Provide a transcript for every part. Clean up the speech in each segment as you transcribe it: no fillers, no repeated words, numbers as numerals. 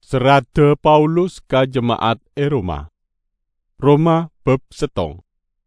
Serada Paulus ka jemaat Roma. Roma bab 7.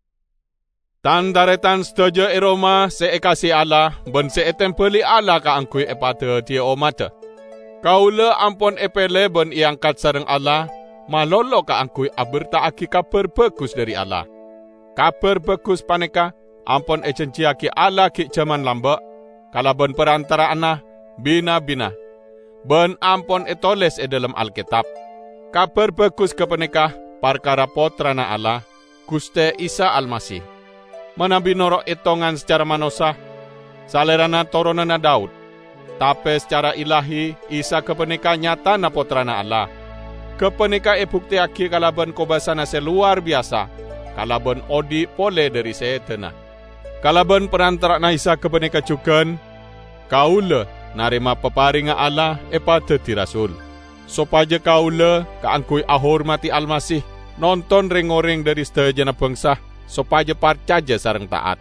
Tandaretan setuju Roma seekasi Allah ben seetempeli Allah ka angkui pada dia omata. Kaula ampun epele ben iangkat sareng Allah, malolo ka angkui abertaaki kabar bagus dari Allah. Kabar bagus paneka ampun ejenciaki Allah ki jaman lamba, kala ben perantara anah bina-bina. Ben ampun etoles dalam Alkitab. Kabar bagus kepenekah perkara potrana Allah, Guste Isa Almasih. Manabi norok etongan secara manusia, salerana toronana Daud. Tapi secara ilahi, Isa kepenekah nyata na potrana Allah. Kepenekah bukti aki kalaban kobasana seluar biasa, kalaban odi pole dari setena. Kalaban perantara na Isa kepenekah cukan, kaula narima peparinga Allah pada ti rasul. Sopaja kaula kaangkui ahormati Almasih, nonton ring-oring dari sedajana bangsa, sopaja parcaja sareng taat.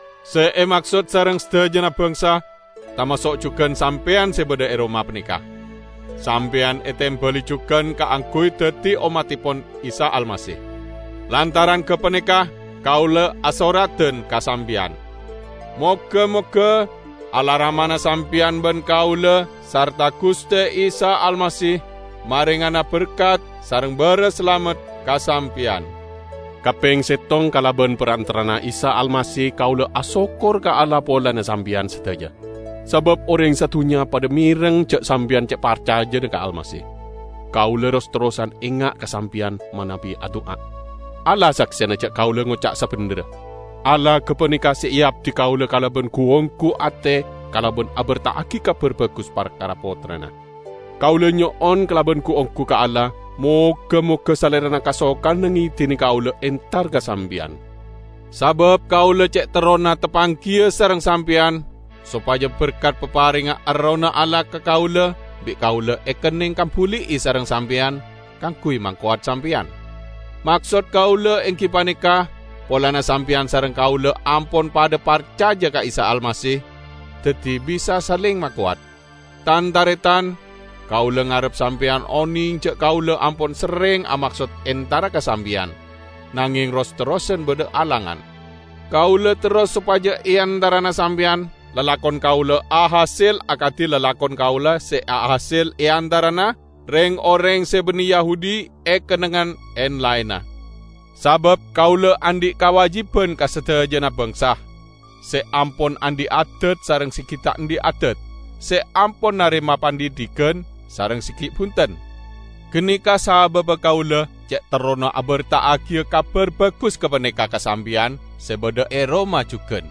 Maksud sareng sedajana bangsa, tamasok cukan sampean sebeda Roma penikah. Sampean etembeli cukan kaangkui dadi omatipun Isa Almasih. Lantaran kepenikah, kaula asoraten kasampian. Moga-moga alaramana sampian ben kaula sarta Guste Isa Almasih maringana berkat sareng bara selamat kasampian. Kaping 7 kalaban perantarana Isa Almasih kaula asokor ka Allah pola na sampian sedaya. Sebab orang satunya pada mireng cek sampian cek parcaja ka Almasih. Kaula terus-terusan ingat kasampian manabi adua. Allah saksena cek kaula ngucak sabener. Allah kepenikah siap di kaula kalaban kuongku ate kalaban abertaaki kabar bagus perkara potrana. Kaula nyoon kalaban kuongku ka Allah, moga-moga salerana kasokan nangitini kaula entar kasampian. Sabab kaula cek terona tepangkia sareng sampian, supaya berkat peparinga arona Allah ke kaula, bi kaula ekening kampuli sareng sampian, kangkui mangkuat sampian. Maksud kaula engki panikah, polana sampian sareng kaula ampun pada parcaja ka Isa Almasih, dadi bisa saling makuat. Tandaretan, kaula ngarep sampian oning cek kaula ampun sering amaksud entara kasampian, nanging ros-terosen beda alangan. Kaula terus supaya iandarana sampian, lelakon kaula ahasil akati lelakon kaula se ahasil iandarana, reng orang sebeni Yahudi kenengan en laina. Sabab kaula andi kawajiban ka sedajana bangsa. Se ampun andi adat sareng sikita andi adat. Se ampun narima pandidikan sareng sikit punten. Genika sabab kaula cek terona abertaaki kabar bagus kepeneka kasampian sebeda Roma juken.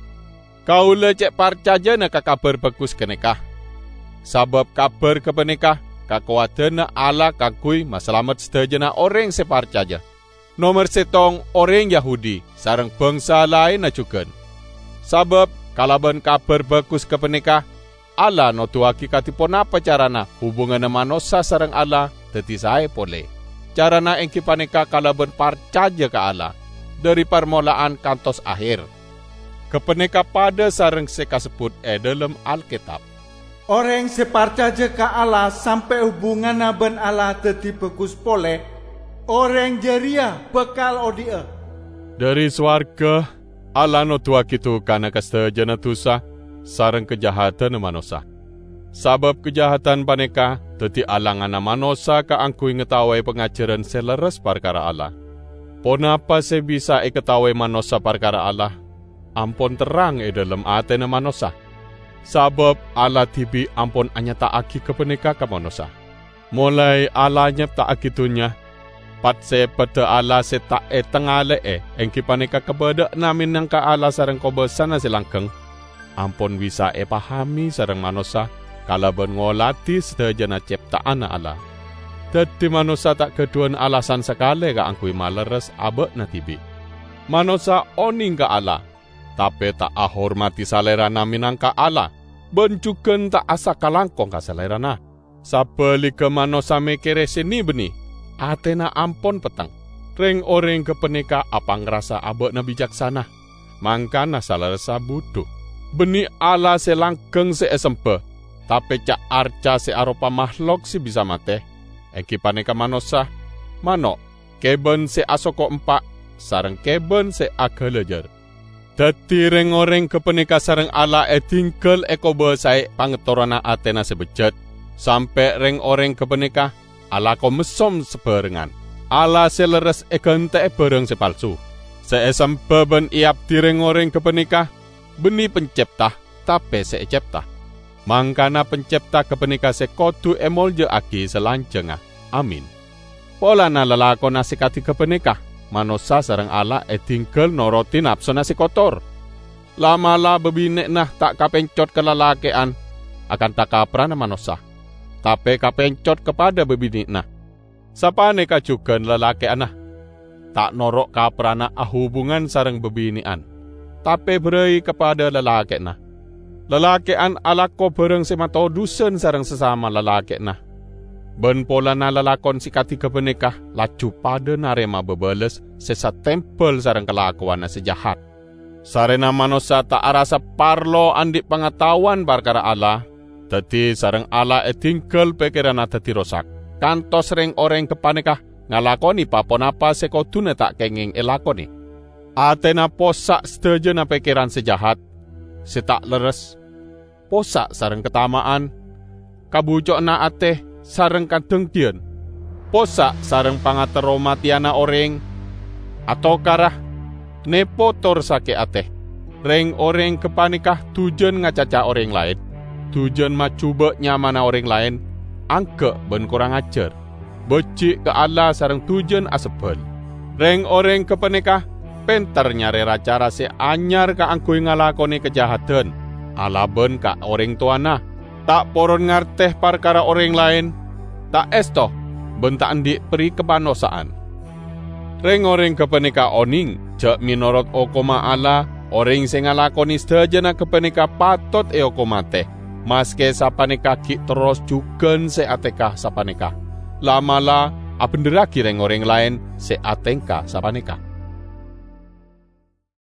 Kaula cek parcajana ka kabar bagus kenekah. Sabab kabar kepeneka kakuatana Allah kagui maselamat sedajana orang separcaja. Nomor 7 orang Yahudi sareng bangsa lain ajukan. Sabab kalaban kabar bagus kepenikah, Allah notuaki katipun apa carana hubungan manusia sareng Allah dadi sae pole. Carana engki panika kalaban parcaja ka Allah dari permulaan kantos akhir. Kepenika pada sareng sekasebut dalam Alkitab. Orang separcaja ka Allah sampai hubungan ben Allah dadi bagus pole. Orang jaria bekal odia. Dari swarga, Allah notua kitu kana kastajana dosa sareng kejahatan manusia. Sabab kejahatan paneka, dadi alangan manusia kaangkui ngetawai pengajaran seleres perkara Allah. Ponapa se bisa ketawai manusia perkara Allah? Ampun terang dalam atena manusia. Sabab Allah tibi ampun anyataaki kepeneka ka manusia. Mulai Allah nyeptaaki dunya, patse pada Allah seta tengale engki panika kebeda namin nang ka Allah sareng kobesana silangkeng ampun bisa pahami sareng manusia kalaban ngolati sedajana ciptaan Allah. Dadi manusia tak keduan alasan sekali ka angkui maleres abek na tibi. Manusia oning ka Allah, tapi tak ahormati salerana minang ka Allah, bencuken tak asa kalangkong ka salerana. Sabeli ke manusia mikire sini benih, atena ampon petang. Reng orang kepenika apa ngerasa abek na bijaksana. Mangkana saleresa buduh. Beni Allah selangkeng seesempe. Tapi cak arca searopa makhluk si bisa mate. Eki paneka manosa, manok, keben se asoko 4, sareng keben se agelejer. Dadi reng-oreng kepenika sareng Allah tinggal ekobe sae pangetorana Atena sebejat, sampai reng-oreng kepenika Allah ko mesom sebarengan. Allah seleres egente bareng sepalsu. Seesem beben iap direng-oreng kepenika, beni pencipta, tapi secepta. Mangkana pencipta kepenika sekodu emolje agi selanjengah. Amin. Polana lelakon nasikati kepenika, manosa sareng Allah tinggal noroti nafsu nasi kotor. Lama-la bebinek nah tak kapencot kelalakean, akan tak kaprana manosa. Tapi kapencot kepada bebinek nah. Sapane kajugan lalakean nah. Tak norok kaprana hubungan sareng bebinian. Tapi berei kepada lelake nah. Lelakean alako bareng semato dusen sareng sesama lelake nah. Ben polana lelakon sikati kepenikah laju pada narema bebeles sesa tempel sareng kelakuan sejahat. Sarena manusia tak arasa parlo andik pengetahuan perkara Allah. Dadi sareng Allah tinggal pikiran dadi rosak. Kantos reng orang kepanikah ngalakoni papon apa sekodune tak kenging elakoni. Atena posak sedejena pikiran sejahat. Setak leres. Posak sareng ketamaan. Kabujokna ateh sareng kadengdian, posak sareng pangateromatiana oreng, atau karah nepotor sake ateh, reng oreng kepanikah tujuan ngacaca orang lain, tujuan macuba nyamana orang lain, angke ben kurang ajar, becik ke Allah sareng tujuan asebel. Reng oreng kepanikah penter nyare cara se anyar ka angkui ngalakoni kejahatan, ala ben ka orang tuana. Tak poron ngarteh perkara orang lain, tak estoh bentak andik peri kepanosaan. Reng orang kepenika oning, jak minorot okoma Allah, orang sing ngalakoni sedajana kepenika patot okoma teh. Maske sapaneka ki terus jugen se atekah sapaneka. Lama-la abenderaki reng orang lain se atengka sapaneka.